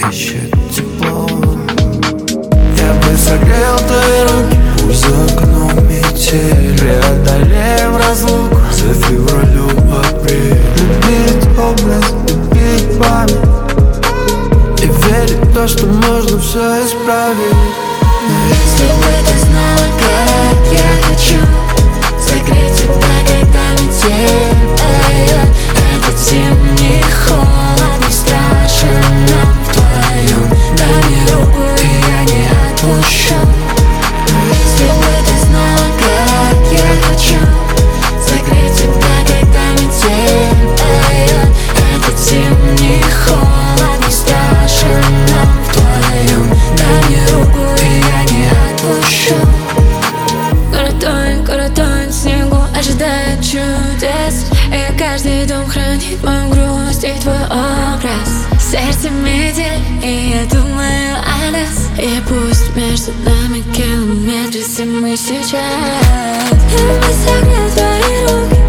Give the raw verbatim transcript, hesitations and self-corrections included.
ищет тепло. Я бы согрел твои руки, пусть за окном метель, преодолеем разлуку за февралю апрель. Любить образ, любить память и верить в то, что можно все исправить. Если бы ты знала, как я хочу согреть тебя, когда метель. Этот зимний холод не страшен нам вдвоем. Дай мне руку, и я не отпущу. Если бы ты знала, как я хочу согреть тебя, когда метель. Этот зимний холод не страшен нам вдвоем. Дай мне руку, и я не отпущу. Город тонет, город тонет в снегу, ожидает чудес. И каждый дом хранит мою грусть и твой образ. Сердце метель, и я думаю о нас. И пусть между нами километры зимы сейчас. Я бы согрел твои руки,